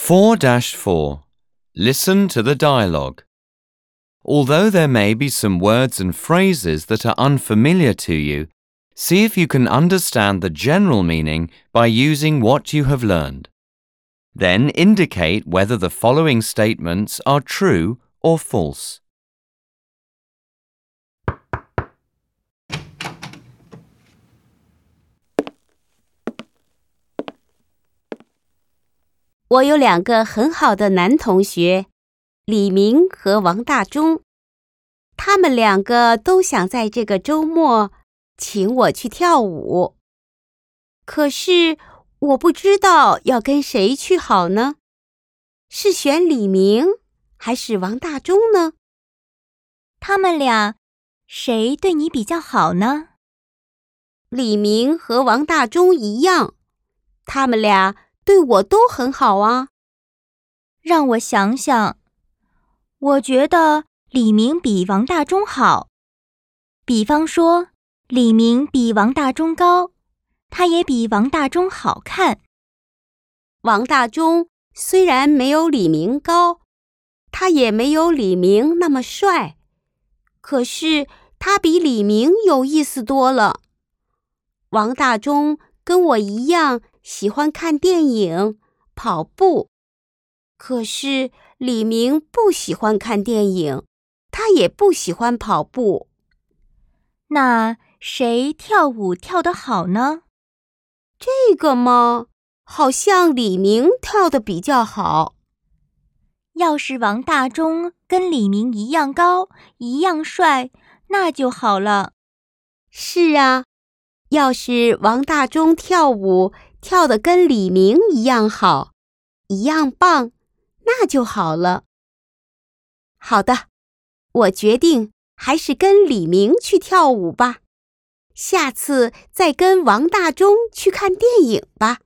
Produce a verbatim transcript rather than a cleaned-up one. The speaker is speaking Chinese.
four dash four. Listen to the dialogue. Although there may be some words and phrases that are unfamiliar to you, see if you can understand the general meaning by using what you have learned. Then indicate whether the following statements are true or false. 我有两个很好的男同学，李明和王大中。他们两个都想在这个周末请我去跳舞。可是我不知道要跟谁去好呢？是选李明还是王大中呢？ 他们俩谁对你比较好呢？ 李明和王大中一样，他们俩对我都很好啊。 让我想想，我觉得李明比王大中好。比方说，李明比王大中高，他也比王大中好看。 王大中虽然没有李明高，他也没有李明那么帅，可是他比李明有意思多了。王大中跟我一样喜欢看电影、跑步，可是李明不喜欢看电影，他也不喜欢跑步。 那谁跳舞跳得好呢？ 这个嘛，好像李明跳得比较好。 要是王大中跟李明一样高，一样帅，那就好了。 是啊，要是王大中跳舞跳得跟李明一样好，一样棒，那就好了。好的，我决定还是跟李明去跳舞吧。下次再跟王大中去看电影吧。